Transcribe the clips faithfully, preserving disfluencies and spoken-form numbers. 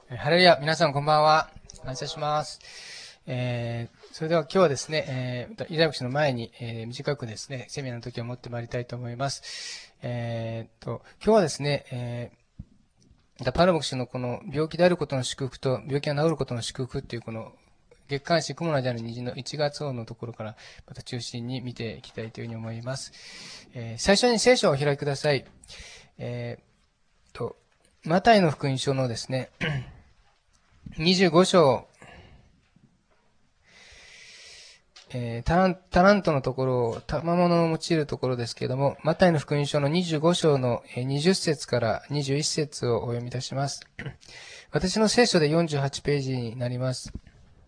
ハレルヤ、皆さんこんばんは。感謝します。えー、それでは今日はですね、えー、イザヤ牧師の前に、えー、短くですね、セミナーの時を持ってまいりたいと思います。えー、と、今日はですね、えー、パウロ牧師のこの病気であることの祝福と病気が治ることの祝福っていうこの月刊誌雲の間の虹のいちがつ号のところからまた中心に見ていきたいというふうに思います。えー、最初に聖書をお開きください。えー、と、マタイの福音書のですね、にじゅうご章、えー、タランタラントのところを、賜物を用いるところですけれども、マタイの福音書のにじゅうご章のにじゅっ節からにじゅういち節をお読みいたします。私の聖書でよんじゅうはちページになります。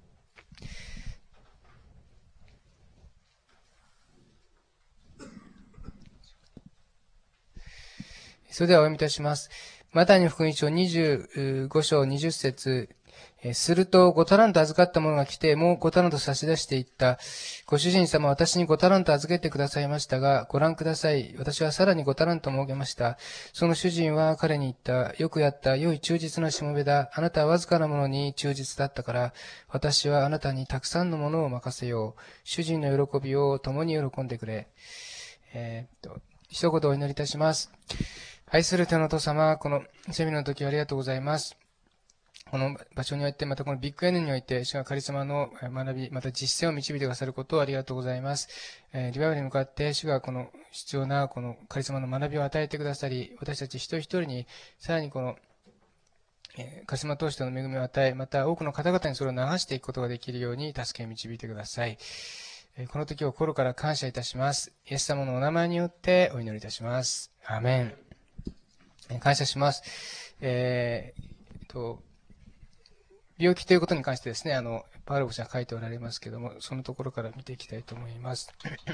それではお読みいたします。マタイの福音書にじゅうご章にじゅっ節、すると、ごタラント預かった者が来て、もうごタラント差し出していった。ご主人様、私にごタラント預けてくださいましたが、ご覧ください。私はさらにごタラント設けました。その主人は彼に言った。よくやった。良い忠実なしもべだ。あなたはわずかなものに忠実だったから、私はあなたにたくさんのものを任せよう。主人の喜びを共に喜んでくれ。えー、っと、一言お祈りいたします。愛する天の父様、このセミナーの時ありがとうございます。この場所において、またこのビッグ N において、主がカリスマの学び、また実践を導いてくださることをありがとうございます。えー、リバイバルに向かって、主がこの必要なこのカリスマの学びを与えてくださり、私たち一人一人に、さらにこの、えー、カリスマ通しての恵みを与え、また多くの方々にそれを流していくことができるように、助けを導いてください。えー、この時を心から感謝いたします。イエス様のお名前によってお祈りいたします。アーメン。えー、感謝します。えー、と、病気ということに関してですね、あの、パウロ牧師が書いておられますけども、そのところから見ていきたいと思います。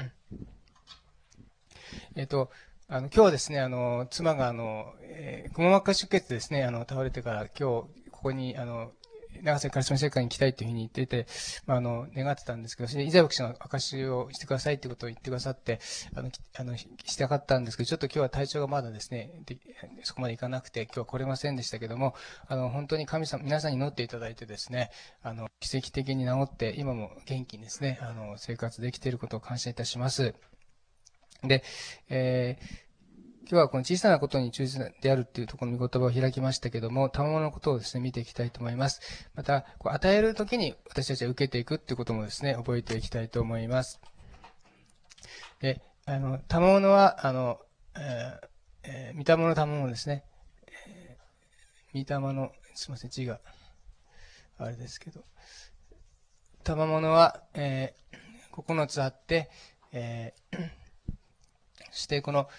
えっと、あの、今日はですね、あの、妻が、あの、えー、くも膜下出血ですね、あの、倒れてから、今日、ここに、あの、長瀬カリスマ聖会に来たいというふうに言っていて、まあ、あの、願ってたんですけど、それで、イザヤ牧師の証をしてくださいということを言ってくださって、あの、あの、したかったんですけど、ちょっと今日は体調がまだですね、でそこまでいかなくて、今日は来れませんでしたけども、あの、本当に神様、皆さんに祈っていただいてですね、あの、奇跡的に治って、今も元気にですね、あの、生活できていることを感謝いたします。で、えー今日はこの小さなことに忠実であるっていうところの御言葉を開きましたけども、賜物のことをですね、見ていきたいと思います。また、こう与えるときに私たちは受けていくっていうこともですね、覚えていきたいと思います。で、あの、賜物は、あの、えーえー、御霊の賜物ですね。えー、御霊の、すみません、字が、あれですけど、賜物は、えー、ここのつあって、えー、そしてこの、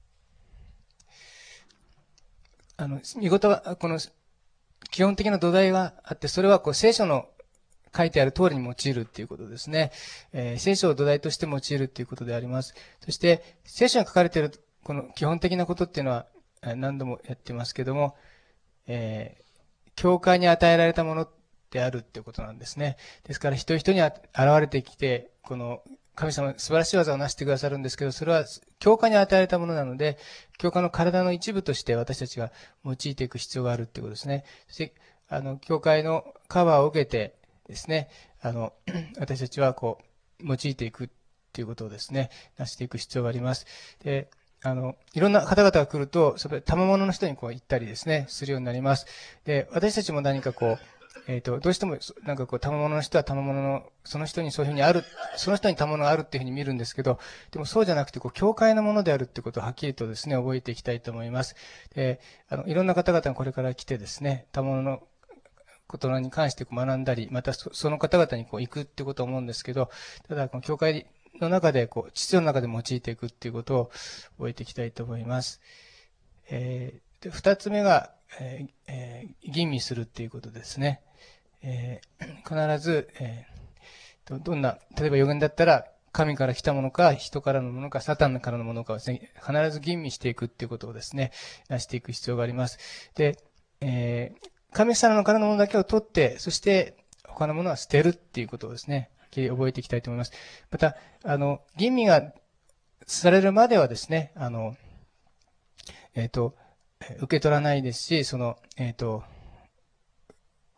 あの、見事は、この、基本的な土台があって、それはこう聖書の書いてある通りに用いるっていうことですね。えー、聖書を土台として用いるっていうことであります。そして、聖書に書かれているこの基本的なことっていうのは何度もやってますけども、えー、教会に与えられたものであるっていうことなんですね。ですから人々に現れてきて、この神様素晴らしい技を成してくださるんですけど、それは教会に与えられたものなので、教会の体の一部として私たちが用いていく必要があるっていうことですね。そして、あの、教会のカバーを受けてですね、あの、私たちはこう、用いていくっていうことをですね、なしていく必要があります。で、あの、いろんな方々が来ると、それ、賜物の人にこう言ったりですね、するようになります。で、私たちも何かこう、えっ、ー、と、どうしても、なんかこう、賜物の人は賜物の、その人にそういうふうにある、その人に賜物があるっていうふうに見るんですけど、でもそうじゃなくて、こう、教会のものであるってことをはっきりとですね、覚えていきたいと思います。で、あの、いろんな方々がこれから来てですね、賜物のことに関して学んだり、またその方々にこう行くってことを思うんですけど、ただ、この教会の中で、こう、秩序の中で用いていくっていうことを覚えていきたいと思います。えー、で二つ目が、えーえー、吟味するっていうことですね。えー、必ず、えー、どんな、例えば予言だったら、神から来たものか、人からのものか、サタンからのものかをですね、必ず吟味していくっていうことをですね、なしていく必要があります。で、えー、神様からのものだけを取って、そして他のものは捨てるっていうことをですね、覚えていきたいと思います。また、あの、吟味がされるまではですね、あの、えっ、ー、と、受け取らないですし、その、えっ、ー、と、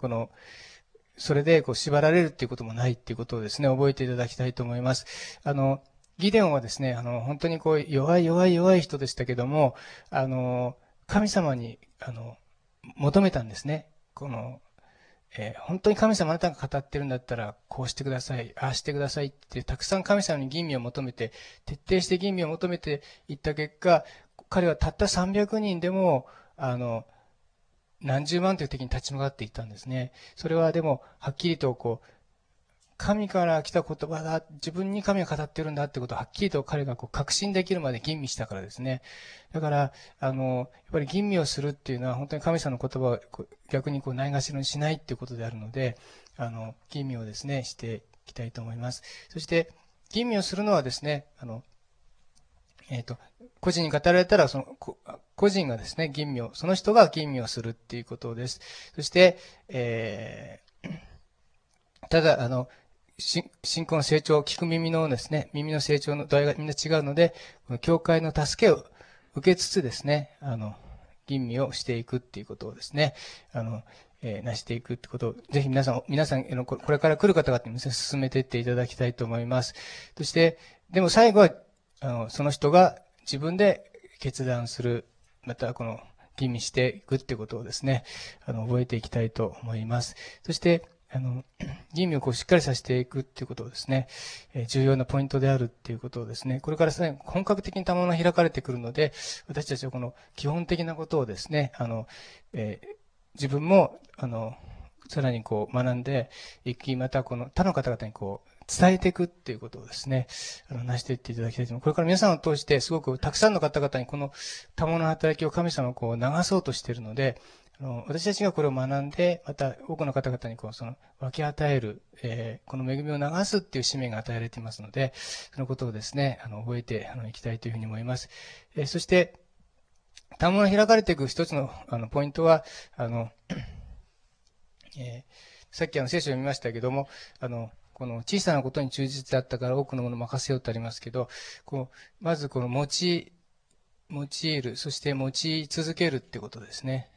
この、それでこう縛られるっていうこともないっていうことをですね、覚えていただきたいと思います。あの、ギデオンはですね、あの、本当にこう、弱い弱い弱い人でしたけども、あの、神様に、あの、求めたんですね。この、えー本当に神様あなたが語ってるんだったら、こうしてください、ああしてくださいって、たくさん神様に吟味を求めて、徹底して吟味を求めていった結果、彼はたったさんびゃくにんでも、あの、何十万という敵に立ち向かっていったんですね。それはでも、はっきりとこう、神から来た言葉だ、自分に神が語ってるんだってことをはっきりと彼がこう確信できるまで吟味したからですね。だから、あの、やっぱり吟味をするっていうのは本当に神様の言葉をこう逆にこうないがしろにしないっていうことであるので、あの、吟味をですね、していきたいと思います。そして、吟味をするのはですね、あの、えっと、個人に語られたら、その、こ個人がですね、吟味を、その人が吟味をするっていうことです。そして、えーただ、あの、信信仰の成長、聞く耳のですね、耳の成長の度合いがみんな違うので、この教会の助けを受けつつですね、あの、吟味をしていくっていうことをですね、あの、えーなしていくってことを、ぜひ皆さん、皆さん、あのここれから来る方々に進めていっていただきたいと思います。そして、でも最後は、あの、その人が自分で決断する、またこの、吟味していくっていうことをですね、あの、覚えていきたいと思います。そして、あの、吟味をこうしっかりさせていくっていうことをですね、えー重要なポイントであるっていうことをですね、これからさらに本格的に賜物が開かれてくるので、私たちはこの基本的なことをですね、あの、えー自分も、あの、さらにこう学んでいき、またこの他の方々にこう伝えていくっていうことをですね、あの、成していっていただきたいと思います。これから皆さんを通してすごくたくさんの方々にこの賜物の働きを神様がこう流そうとしているので、あの私たちがこれを学んで、また多くの方々にこうその分け与える、えーこの恵みを流すっていう使命が与えられていますので、そのことをですね、あの覚えてあのいきたいというふうに思います。えーそして、賜物が開かれていく一つのあのポイントは、あの、えーさっきあの聖書を読みましたけども、あの、この小さなことに忠実だったから多くのものを任せようとありますけど、こうまずこの用い、用いる、そして用い続けるってことですね。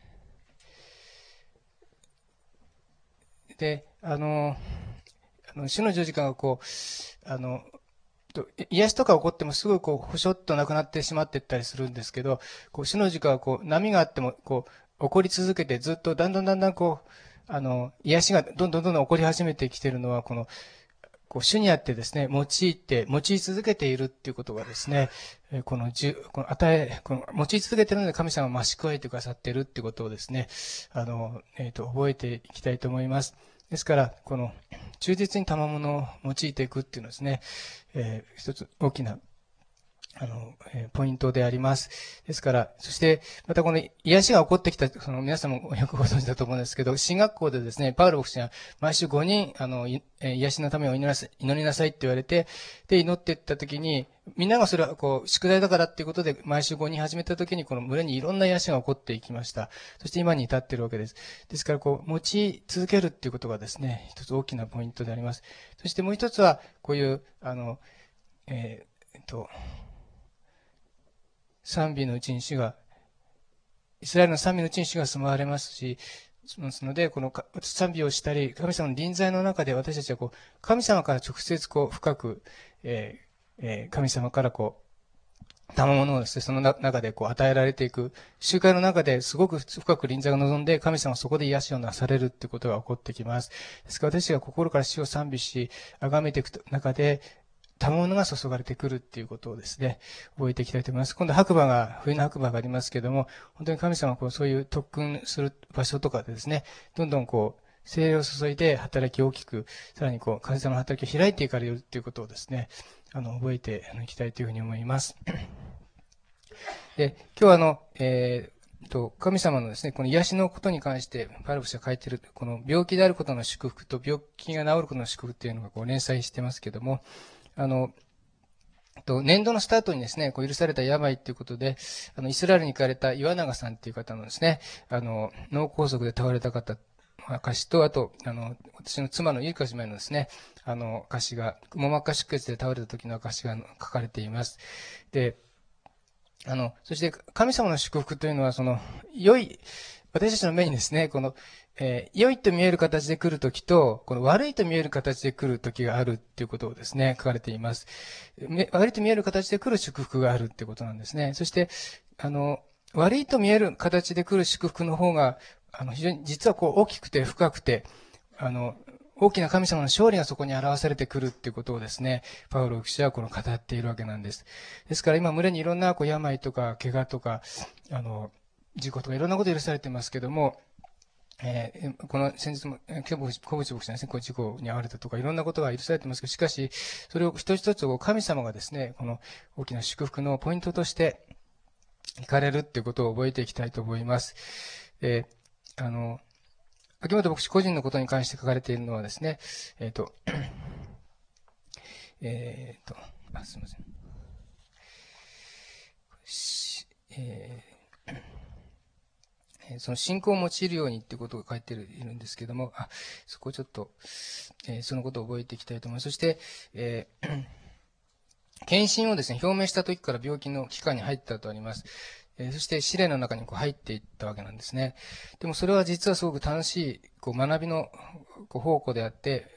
で、あの、あの主の十字架がこう、あの、と癒しとか起こってもすぐこう、ほしょっとなくなってしまっていったりするんですけど、こう、主の時間はこう、波があっても、こう、起こり続けて、ずっとだんだんだんだんこう、あの、癒しがどんどんどんどん起こり始めてきているのは、この、こう、主にあってですね、用いて、用い続けているっていうことがですね、えーこの、じゅこの与え、この、用い続けているので神様が増し加えてくださっているっていうことをですね、あの、えっと、覚えていきたいと思います。ですから、この、忠実に賜物を用いていくっていうのはですね、えー一つ大きなあの、えーポイントであります。ですから、そして、またこの癒しが起こってきた、その皆さんもよくご存知だと思うんですけど、進学校でですね、パウロ牧師は毎週ごにん、あの、いえー癒しのためを祈りなさい、祈りなさいって言われて、で、祈っていった時に、みんながそれはこう、宿題だからっていうことで、毎週ごにん始めた時に、この群れにいろんな癒しが起こっていきました。そして今に至っているわけです。ですから、こう、持ち続けるっていうことがですね、一つ大きなポイントであります。そしてもう一つは、こういう、あの、えーえっと、賛美のうちに主が、イスラエルの賛美のうちに主が住まわれますし、ですので、この賛美をしたり、神様の臨在の中で私たちはこう、神様から直接こう、深く、えーえー神様からこう、賜物をですね、その中でこう与えられていく、集会の中ですごく深く臨在が望んで、神様はそこで癒しをなされるっていうことが起こってきます。ですから私が心から主を賛美し、崇めていく中で、賜物が注がれてくるっていうことをですね、覚えていきたいと思います。今度白馬が、冬の白馬がありますけども、本当に神様はこうそういう特訓する場所とかでですね、どんどんこう、精霊を注いで働きを大きく、さらにこう、神様の働きを開いていかれるっていうことをですね、あの、覚えていきたいというふうに思います。で、今日はあの、えーと、神様のですね、この癒しのことに関して、パルブスが書いている、この病気であることの祝福と病気が治ることの祝福っていうのがこう連載してますけども、あの、と年度のスタートにですね、こう許された病ということで、あの、イスラエルに行かれた岩永さんっていう方のですね、あの、脳梗塞で倒れた方、歌詞と、あと、あの、私の妻のゆいか姉妹のですね、あの、歌詞が、くも膜下出血で倒れた時の歌詞が書かれています。で、あの、そして神様の祝福というのは、その、良い、私たちの目にですね、この、 えー良いと見える形で来るときと、この悪いと見える形で来るときがあるっていうことをですね、書かれています。め悪いと見える形で来る祝福があるっていうことなんですね。そして、あの、悪いと見える形で来る祝福の方が、あの、非常に実はこう大きくて深くて、あの、大きな神様の勝利がそこに表されてくるっていうことをですね、パウロ記者はこの語っているわけなんです。ですから今、群れにいろんなこう病とか怪我とか、あの、事故とかいろんなこと許されてますけども、えーこの先日も、えー小渕小渕牧師ですね、こう事故に遭われたとか、いろんなことが許されてますけど、しかし、それを一つ一つを神様がですね、この大きな祝福のポイントとしていかれるっていうことを覚えていきたいと思います。えーあの、秋元牧師個人のことに関して書かれているのはですね、えっ、と、えっ、と、あ、すみません。しえーその信仰を用いるようにっていうことが書いているんですけども、あ、そこをちょっと、えーそのことを覚えていきたいと思います。そして、えー献身をですね、表明した時から病気の期間に入ったとあります。えーそして試練の中にこう入っていったわけなんですね。でもそれは実はすごく楽しいこう学びのこう宝庫であって、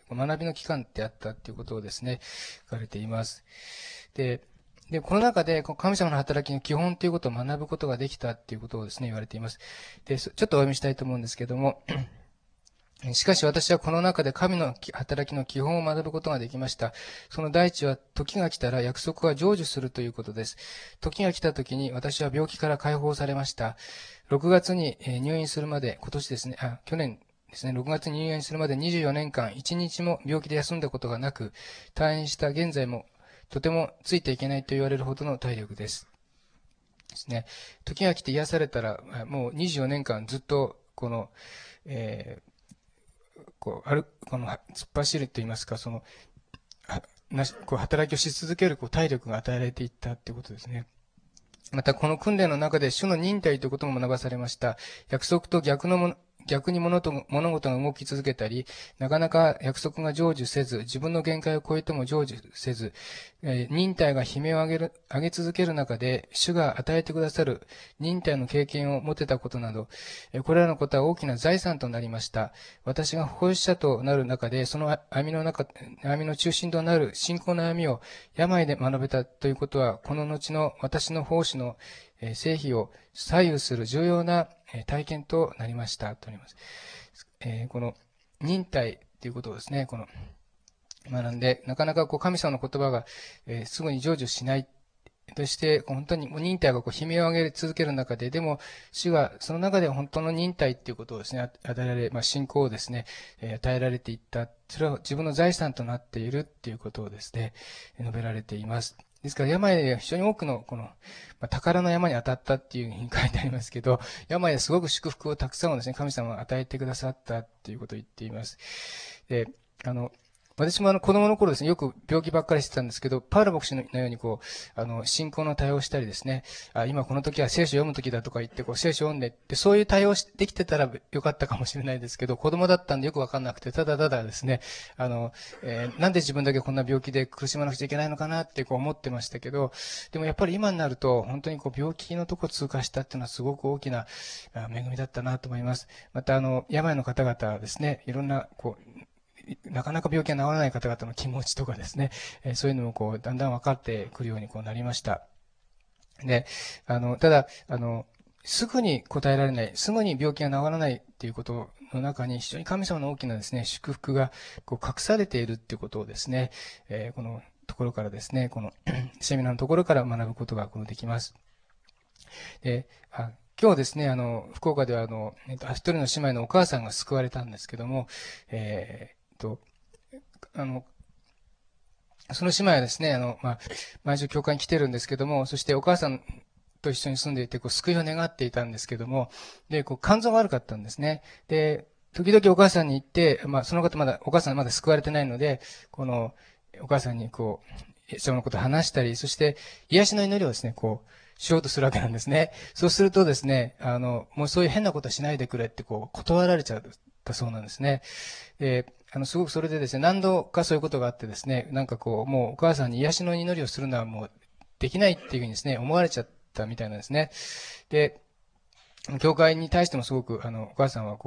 学びの期間であったっていうことをですね、書かれています。で、で、この中でこう神様の働きの基本ということを学ぶことができたっていうことをですね、言われています。で、そちょっとお読みしたいと思うんですけども、しかし私はこの中で神の働きの基本を学ぶことができました。その第一は、時が来たら約束は成就するということです。時が来た時に私は病気から解放されました。ろくがつにえー入院するまで、今年ですね、あ、去年ですね、ろくがつに入院するまでにじゅうよねんかん、いちにちも病気で休んだことがなく、退院した現在もとてもついていけないと言われるほどの体力です。ですね。時が来て癒されたら、あもうにじゅうよねんかんずっと、この、えーこう、ある、この、突っ走ると言いますか、その、はなし、こう、働きをし続ける、こう、体力が与えられていったっていうことですね。また、この訓練の中で主の忍耐ということも学ばされました。約束と逆のもの、逆に物と物事が動き続けたり、なかなか約束が成就せず、自分の限界を超えても成就せず、えー忍耐が悲鳴を上げる、上げ続ける中で、主が与えてくださる忍耐の経験を持てたことなど、えーこれらのことは大きな財産となりました。私が奉仕者となる中で、その歩みの中、歩みの中心となる信仰の歩みを病で学べたということは、この後の私の奉仕のえー成否を左右する重要なえー体験となりましたとあります。えーこの忍耐ということをですね、この学んで、なかなかこう神様の言葉が、えーすぐに成就しないとして、本当にもう忍耐がこう悲鳴を上げ続ける中で、でも、主がその中で本当の忍耐っていうことをですね、与えられ、まあ、信仰をですね、えー与えられていった。それは自分の財産となっているっていうことをですね、述べられています。ですから、病で非常に多くの、この、まあ、宝の山に当たったっていうふうに書いてありますけど、病ですごく祝福をたくさんをですね、神様が与えてくださったっていうことを言っています。で、あの、私もあの子供の頃ですね、よく病気ばっかりしてたんですけど、パウロ牧師のようにこう、あの、信仰の対応をしたりですね、あ、今この時は聖書を読む時だとか言って、こう、聖書を読んでって、そういう対応しできてたらよかったかもしれないですけど、子供だったんでよくわかんなくて、ただただですね、あの、えーなんで自分だけこんな病気で苦しまなくちゃいけないのかなってこう思ってましたけど、でもやっぱり今になると、本当にこう、病気のとこ通過したっていうのはすごく大きなあ恵みだったなと思います。またあの、病の方々ですね、いろんな、こう、なかなか病気が治らない方々の気持ちとかですね、えーそういうのもこう、だんだん分かってくるようにこうなりました。で、あの、ただ、あの、すぐに答えられない、すぐに病気が治らないっていうことの中に非常に神様の大きなですね、祝福がこう隠されているっていうことをですね、えーこのところからですね、このセミナーのところから学ぶことがこのできます。で、あ今日ですね、あの、福岡ではあの、えっと、一人の姉妹のお母さんが救われたんですけども、えーっと、あの、その姉妹はですね、あの、まあ、毎週教会に来てるんですけども、そしてお母さんと一緒に住んでいて、こう、救いを願っていたんですけども、で、こう、肝臓が悪かったんですね。で、時々お母さんに言って、まあ、その方まだ、お母さんまだ救われてないので、この、お母さんにこう、そのことを話したり、そして、癒しの祈りをですね、こう、しようとするわけなんですね。そうするとですね、あの、もうそういう変なことはしないでくれって、こう、断られちゃったそうなんですね。で、あの、すごくそれでですね、何度かそういうことがあってですね、なんかこう、もうお母さんに癒しの祈りをするのはもうできないっていうふうにですね、思われちゃったみたいなんですね。で、教会に対してもすごく、あの、お母さんはこう、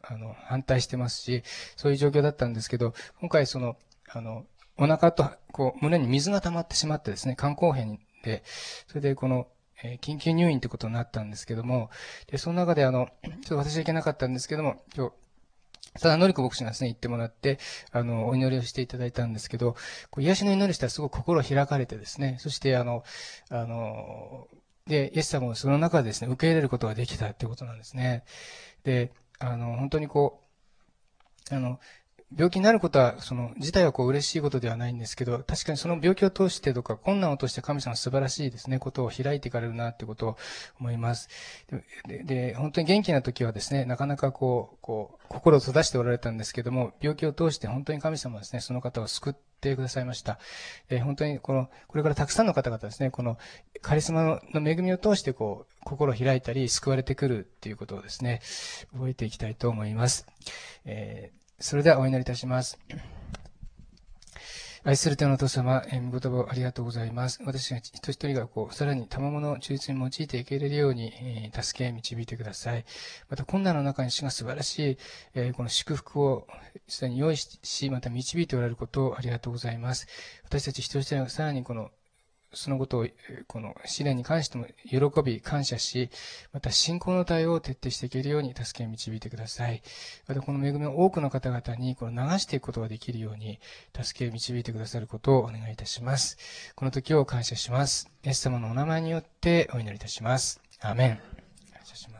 あの、反対してますし、そういう状況だったんですけど、今回その、あの、お腹と、こう、胸に水が溜まってしまってですね、肝硬変で、それでこの、えー緊急入院ってことになったんですけども、で、その中であの、ちょっと私は行けなかったんですけども、今日、ただ、のりこ牧師がですね、行ってもらって、あの、お祈りをしていただいたんですけど、こう癒しの祈りしたらすごく心開かれてですね、そして、あの、あの、で、イエス様をその中でですね、受け入れることができたってことなんですね。で、あの、本当にこう、あの、病気になることは、その、自体はこう嬉しいことではないんですけど、確かにその病気を通してとか、困難を通して神様は素晴らしいですね、ことを開いていかれるなってことを思います。で、でで本当に元気な時はですね、なかなかこう、こう、心を閉ざしておられたんですけども、病気を通して本当に神様はですね、その方を救ってくださいました。え本当にこの、これからたくさんの方々ですね、このカリスマの恵みを通してこう、心を開いたり、救われてくるっていうことをですね、覚えていきたいと思います。えーそれではお祈りいたします。愛する天のお父様、えー、御言葉をありがとうございます。私たち一人一人がこう、さらに賜物を忠実に用いていけれるように、えー、助け、導いてください。また困難の中に主が素晴らしい、えー、この祝福をすでに用意し、また導いておられることをありがとうございます。私たち一人一人がさらにこのそのことを、この試練に関しても喜び、感謝し、また信仰の対応を徹底していけるように助け導いてください。またこの恵みを多くの方々にこの流していくことができるように、助け導いてくださることをお願いいたします。この時を感謝します。イエス様のお名前によってお祈りいたします。アーメン。感謝します。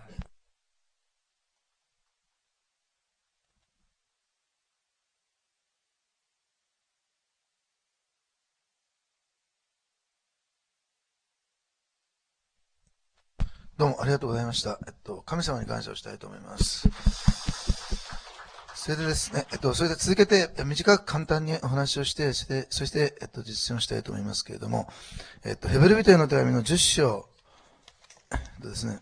どうもありがとうございました。えっと、神様に感謝をしたいと思います。それでですね、えっと、それで続けて短く簡単にお話をして、そして、そして、えっと、実践をしたいと思いますけれども、えっと、ヘブル人への手紙のじゅっ章、えっとですね、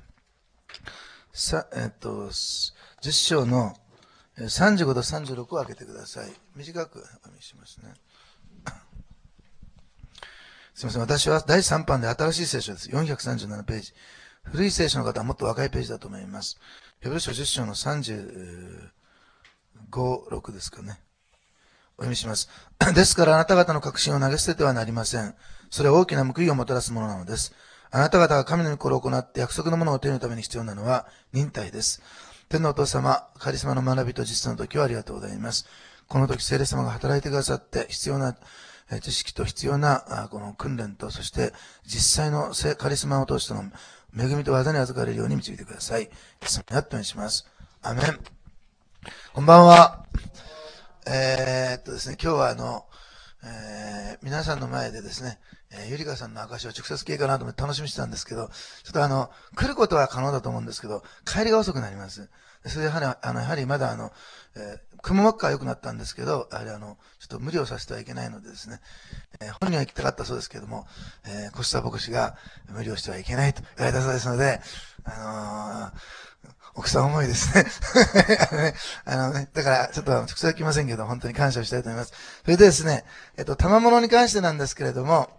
さ、えっと、じゅっ章のさんじゅうごとさんじゅうろくを開けてください。短くお読みしますね。すみません、私はだいさん版で新しい聖書です。よんひゃくさんじゅうななページ。古い聖書の方はもっと若いページだと思います。ヘブル書じゅっ章のさんじゅうご、ろくですかね。お読みします。ですからあなた方の確信を投げ捨ててはなりません。それは大きな報いをもたらすものなのです。あなた方が神の御心を行って約束のものを手に入れるために必要なのは忍耐です。天のお父様、カリスマの学びと実践の時はありがとうございます。この時、聖霊様が働いてくださって、必要な知識と必要なこの訓練と、そして実際のカリスマを通しての恵みと技に預かれるように導いてください。イエス様にあってお願いします。アメン。こんばんは。えー、っとですね、今日はあの、えー、皆さんの前でですね、えー、ゆりかさんの証を直接聞けるかなと思って楽しみにしてたんですけど、ちょっとあの、来ることは可能だと思うんですけど、帰りが遅くなります。それでやはり、あの、やはりまだあの、えー、雲真っ赤は良くなったんですけど、やはりあの、ちょっと無理をさせてはいけないのでですね、えー、本人は行きたかったそうですけども、えー、コスタ牧師が無理をしてはいけないと言われたそうですので、あのー、奥さん思いですね。あのね、だから、ちょっと直接は来ませんけど、本当に感謝をしたいと思います。それでですね、えっと、賜物に関してなんですけれども、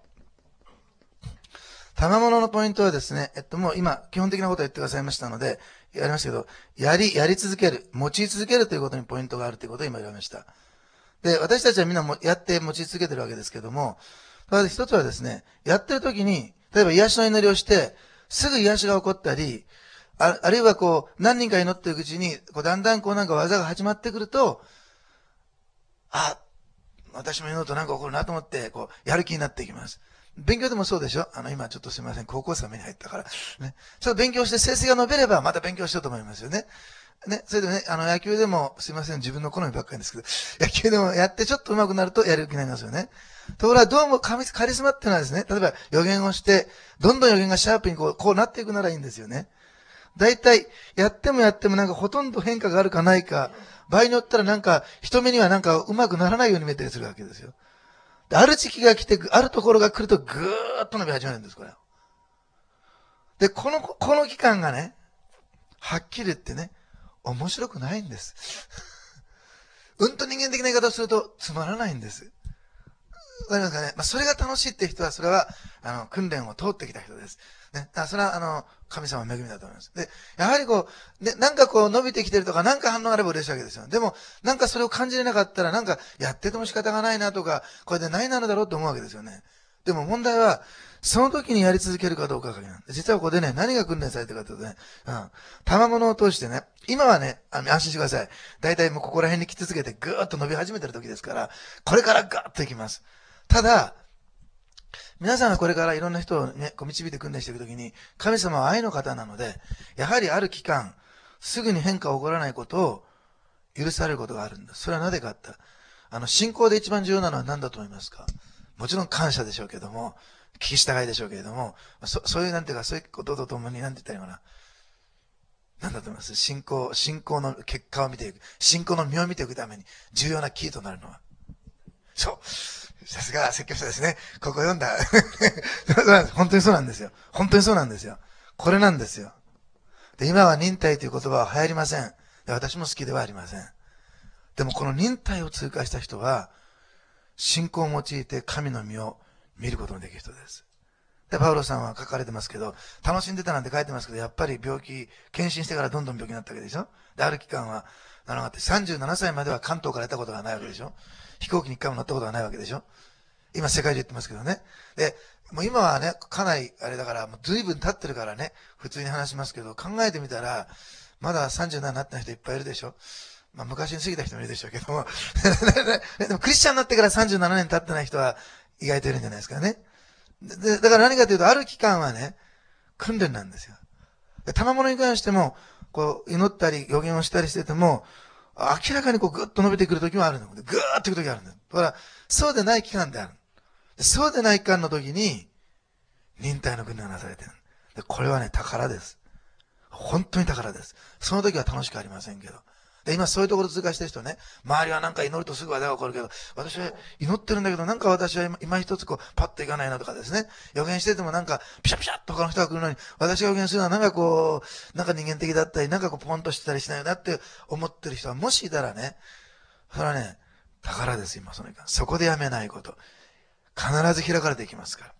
賜物のポイントはですね、えっと、もう今、基本的なことを言ってくださいましたので、やりましたけど、やり、やり続ける、用い続けるということにポイントがあるということを今言われました。で、私たちはみんなもやって用い続けてるわけですけども、ただ一つはですね、やってる時に、例えば癒しの祈りをして、すぐ癒しが起こったり、ああるいはこう、何人か祈っていくうちに、こうだんだんこうなんか技が始まってくると、あ、私も祈るとなんか起こるなと思って、こう、やる気になっていきます。勉強でもそうでしょ。あの、今ちょっとすみません、高校生が目に入ったから。ね。ちょっと勉強して成績が伸びれば、また勉強しようと思いますよね。ね。それでね、あの、野球でも、すいません、自分の好みばっかりですけど、野球でもやってちょっと上手くなるとやる気になりますよね。ところが、どうもカリスマっていうのはですね、例えば予言をして、どんどん予言がシャープにこう、こうなっていくならいいんですよね。大体、やってもやってもなんかほとんど変化があるかないか、場合によったらなんか、人目にはなんかうまくならないように見えたりするわけですよ。で、ある時期が来て、あるところが来るとぐーっと伸び始めるんです、これ。で、この、この期間がね、はっきり言ってね、面白くないんです。うんと人間的な言い方をするとつまらないんです。 わかりますかね。まあ、それが楽しいっていう人は、それは、あの、訓練を通ってきた人です。ね。あ、それは、あの、神様の恵みだと思います。で、やはりこう、ね、なんかこう伸びてきてるとか、なんか反応があれば嬉しいわけですよ。でも、なんかそれを感じれなかったら、なんかやってても仕方がないなとか、これで何なのだろうと思うわけですよね。でも問題は、その時にやり続けるかどうかが鍵なんです。実はここでね、何が訓練されてるかというとね、うん。賜物を通してね、今はね、あの安心してください。大体もうここら辺に来続けてぐーっと伸び始めてる時ですから、これからガーッといきます。ただ、皆さんがこれからいろんな人をね、こう導いて訓練していくときに、神様は愛の方なので、やはりある期間、すぐに変化が起こらないことを許されることがあるんです。それはなぜかって、あの、信仰で一番重要なのは何だと思いますか？もちろん感謝でしょうけども、聞き従いでしょうけれども、そそういうなんていうか、そういうこととともに、なんて言ったらいいのかな。何だと思います？信仰、信仰の結果を見ていく。信仰の実を見ていくために重要なキーとなるのは。そう。さすが説教者ですね。ここ読んだ。本当にそうなんですよ。本当にそうなんですよ。これなんですよ。で、今は忍耐という言葉は流行りません。で、私も好きではありません。でもこの忍耐を通過した人は、信仰を用いて神の実を見ることのできる人です。で、パウロさんは書かれてますけど、楽しんでたなんて書いてますけど、やっぱり病気、検診してからどんどん病気になったわけでしょ。で、ある期間は、長かってさんじゅうななさいまでは関東から出たことがないわけでしょ。飛行機に一回も乗ったことがないわけでしょ。今世界中行ってますけどね。で、もう今はね、かなりあれだから、もう随分経ってるからね、普通に話しますけど、考えてみたら、まださんじゅうななになってない人いっぱいいるでしょ。まあ昔に過ぎた人もいるでしょうけども。でもクリスチャンになってからさんじゅうななねん経ってない人は意外といるんじゃないですかね。で、だから何かというと、ある期間はね、訓練なんですよ。で、賜物に関しても、こう、祈ったり、予言をしたりしてても、明らかにこう、ぐっと伸びてくる時もあるんだ。ぐーっといく時があるんだ。だから、そうでない期間である。そうでない期間の時に、忍耐の訓練がなされている。で、これはね、宝です。本当に宝です。その時は楽しくありませんけど。で、今そういうところ通過してる人ね、周りはなんか祈るとすぐ話題が起こるけど、私は祈ってるんだけど、なんか私は今今一つこう、パッといかないなとかですね、予言しててもなんか、ピシャピシャっと他の人が来るのに、私が予言するのはなんかこう、なんか人間的だったり、なんかこう、ポンとしてたりしないなって思ってる人は、もしいたらね、それはね、宝です、今その時間。そこでやめないこと。必ず開かれていきますから。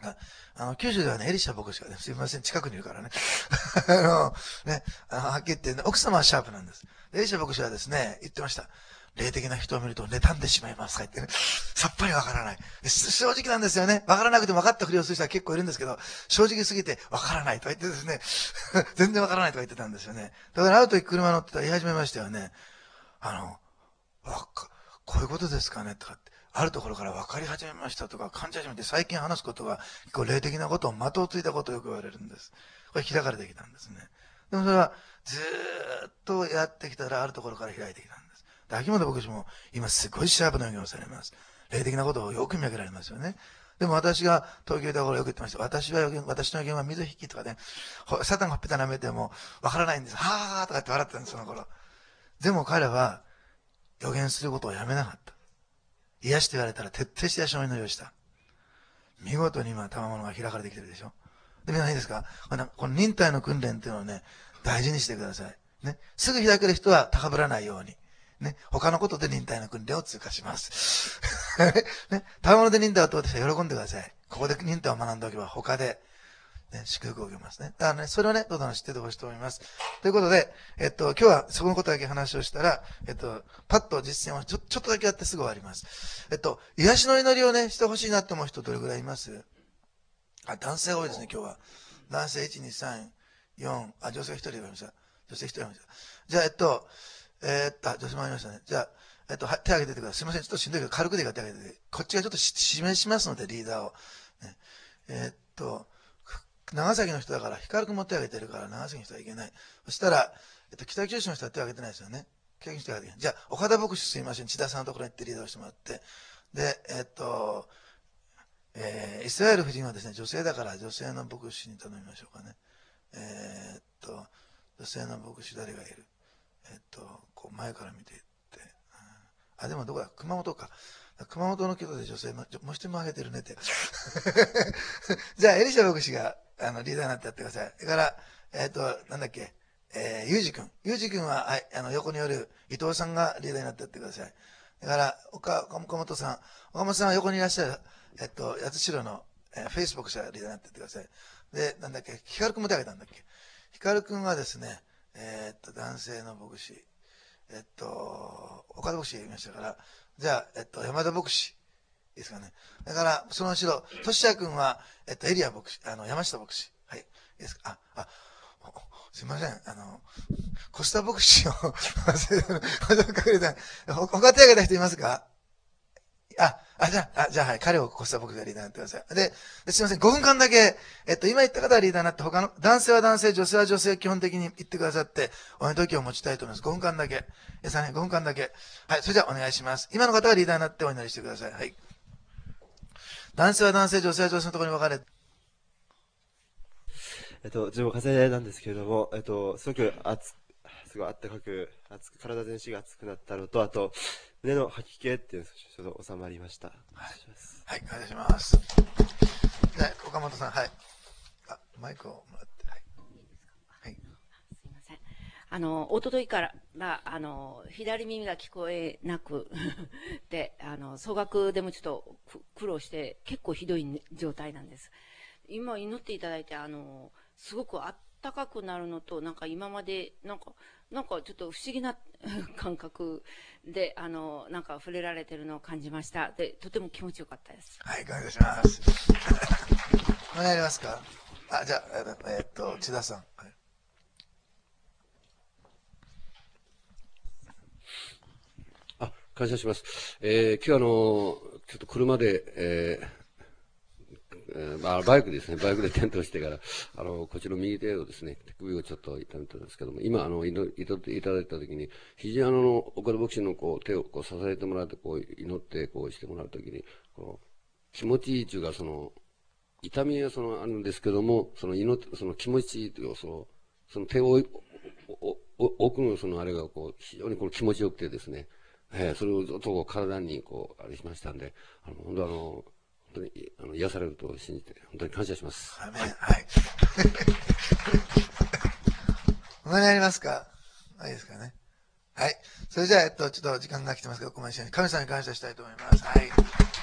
あの、九州ではね、エリシャ牧師がね、すいません、近くにいるからね。あの、ね、あのはっきり言って、ね、奥様はシャープなんです。エリシャ牧師はですね、言ってました。霊的な人を見ると妬んでしまいます。言ってね。さっぱりわからない。正直なんですよね。わからなくても分かったふりをする人は結構いるんですけど、正直すぎてわからないとか言ってですね、全然わからないとか言ってたんですよね。だから会うとき車乗ってたら言い始めましたよね。あの、わか、こういうことですかねとかって。あるところから分かり始めましたとか感じ始めて最近話すことが結構霊的なことを的をついたことをよく言われるんです。これ開かれてきたんですね。でもそれはずーっとやってきたらあるところから開いてきたんです。で秋元牧師も今すごいシャープな予言をされます。霊的なことをよく見分けられますよね。でも私が東京でころよく言ってました。私は予言、私の予言は水引きとかね、サタンがほっぺた舐めても分からないんです。はーとかって笑ってたんです、その頃。でも彼は予言することをやめなかった。癒して言われたら徹底して証明の用意した。見事に今、賜物が開かれてきてるでしょ。で、皆さんいいですか？この忍耐の訓練っていうのをね、大事にしてください。ね。すぐ開ける人は高ぶらないように。ね。他のことで忍耐の訓練を通過します。ね。賜物で忍耐を通って喜んでください。ここで忍耐を学んでおけば他で、ね、祝福を受けますね。だからね、それをね、どうぞ知っててほしいと思います。ということで、えっと、今日はそこのことだけ話をしたら、えっと、パッと実践をちょ、ちょっとだけやってすぐ終わります。えっと、癒しの祈りをね、してほしいなって思う人どれぐらいいます？あ、男性が多いですね、今日は。男性いち、に、さん、よん、あ、女性がひとりいました。女性ひとりいました。じゃあ、えっと、えー、っと、女性もありましたね。じゃあ、えっと、手挙げててください。すいません、ちょっとしんどいけど、軽くでいいから手挙げてて。こっちがちょっと指名しますので、リーダーを。ね、えー、っと、長崎の人だから、光くんも手挙げてるから、長崎の人はいけない。そしたら、えっと、北九州の人は手挙げてないですよね。北九州の人は手挙げてない。じゃあ、岡田牧師すいません。千田さんのところに行ってリーダーをしてもらって。で、えっと、えー、イスラエル夫人はですね、女性だから女性の牧師に頼みましょうかね。えー、っと、女性の牧師誰がいる？えー、っと、こう前から見ていって。あ、でもどこだ？熊本か。熊本の京都で女性も、もう一人も挙げてるねって。じゃあ、エリシャ牧師が、あの、リーダーになってやってください。それから、えっ、ー、と、なんだっけ、えー、ゆうじくん。ゆうじくんは、はい、あの、横による伊藤さんがリーダーになってやってください。 だから、岡、岡本さん。岡本さんは横にいらっしゃる、えっと、八代の、えー、フェイス牧師がリーダーになってってください。で、なんだっけ、ヒカル君も手挙げたんだっけ。ヒカル君はですね、えー、っと、男性の牧師、えっと、岡田牧師がいましたから、じゃあ、えっと、山田牧師、いいですかね。だから、その後ろ、トシヤ君は、えっと、エリア牧師、あの、山下牧師。はい。いいですか。あ、あ、すいません。あの、コスタ牧師を忘れた、隠れた。他手挙げた人いますか？あ、あ、じゃあ、あ、じゃあ、はい。彼をコスタ牧師がリーダーになってください。で、すいません。ごふんかんだけ、えっと、今言った方はリーダーになって、他の、男性は男性、女性は女性、基本的に言ってくださって、お祈り時を持ちたいと思います。ごふんかんだけ。皆さんね、ごふんかんだけ。はい。それじゃあ、お願いします。今の方がリーダーになってお祈りしてください。はい。男性は男性、女性は女性のところに分かれて、 えっと、自分も火災なんですけれども、えっと、すごく暑、すごい暖かく、暑く、体全身が熱くなったのと、あと、胸の吐き気っていうのがちょっと収まりました。 はい。はい、お願いします。じゃあ、岡本さん、はい。あ、マイクをもらって、はい。はい。 すいません。あの、一昨日から、あの、左耳が聞こえなくで、あの、総額でもちょっと苦労して、結構ひどい状態なんです。今祈っていただいて、あの、すごくあったかくなるのと、なんか今まで、なんか、なんかちょっと不思議な感覚で、あの、なんか触れられてるのを感じました。で、とても気持ちよかったです。 はい、お願いします。お願いありますか？あ、じゃあ、えー、っと、千田さん。はい、 あ、感謝します。えー、今日あの、ちょっと車で、えーえーまあ、バイクですね。バイクで転倒してから、あの、こっちの右手をですね、手首をちょっと痛めたんですけども、今、あの、祈っていただいたときに、肘あの、岡田牧師のこう、手をこう支えてもらって、こう、祈って、こうしてもらうときに、こう、気持ちいいというか、その、痛みはその、あるんですけども、その祈って、その気持ちいいというか、その、その手を、おお奥のそのあれがこう、非常にこう気持ちよくてですね、えー、それをずっとこう体にこう、あれしましたんで、あの、本当あの、本当にあの癒されると信じて、本当に感謝します。 はい。お願いありますか？はい、いいですかね。はい。それじゃあ、えっと、ちょっと時間が来てますけど、ごめんなさい。神様に感謝したいと思います。はい。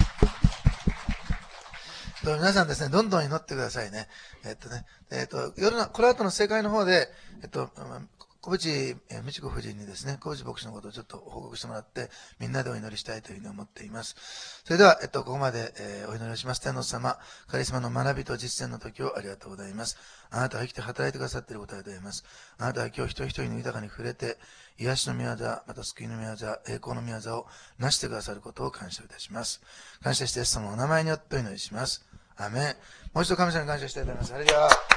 と皆さんですね、どんどん祈ってくださいね。えっとね、えっと、夜の、この後の正解の方で、えっと、小渕美智子夫人にですね、小渕牧師のことをちょっと報告してもらって、みんなでお祈りしたいというふうに思っています。それでは、えっと、ここまで、えー、お祈りをします。天皇様、カリスマの学びと実践の時をありがとうございます。あなたは生きて働いてくださっていることをありがとうございます。あなたは今日一人一人に豊かに触れて、癒しの御業、また救いの御業、栄光の御業を成してくださることを感謝いたします。感謝して、イエス様のお名前によってお祈りします。アメン。もう一度神様に感謝したいと思います。ありがとうございます。